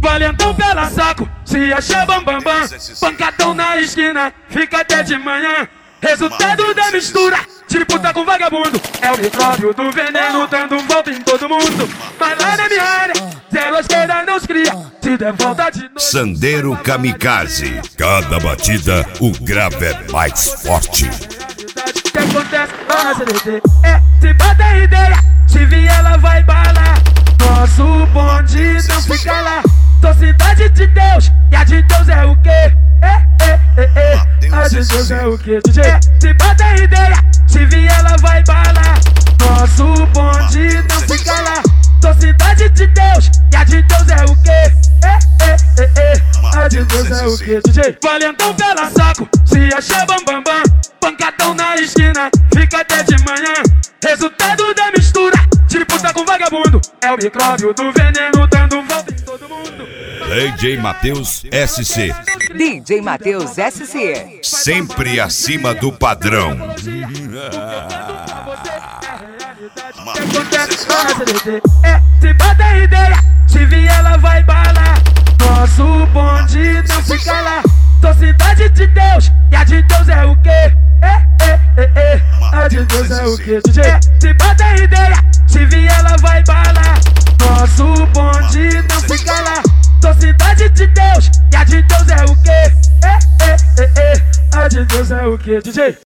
Valentão pela saco, se acha bambambam. Pancadão na esquina, fica até de manhã. Resultado da mistura, tipo tá com vagabundo. É o micróbio do veneno dando volta em todo mundo. Mas lá na minha área, zero à esquerda não se cria. Se der volta de novo. Sandeiro Kamikaze. Cada batida, o grave é mais forte. O que acontece lá na CDT é, se bata ideia, se vier ela vai balar. Nosso bonde não fica lá. Sou cidade de Deus, e a de Deus é o quê? A de Deus é o quê, DJ? Se bata ideia, se vier ela vai balar. Nosso bonde não fica lá. Sou cidade de Deus, e a de Deus é o quê? A de Deus é o quê, DJ? Valentão pela saco, se acha bambambam. Pancadão na esquina, fica até de manhã. Resultado da mistura, tipo tá com vagabundo. É o micróbio do veneno dando volta em todo mundo. DJ Matheus SC. DJ Matheus SC. Sempre acima do padrão. O que acontece lá na CDT é, se bata ideia, se vier ela vai balar. Nosso bonde não fica lá. Sou cidade de Deus, e a de Deus é o quê? A de Deus é o quê, DJ? Se bata ideia, se vier ela vai balar. Nosso bonde não fica lá. Sou cidade de Deus, e a de Deus é o quê? A de Deus é o quê, DJ?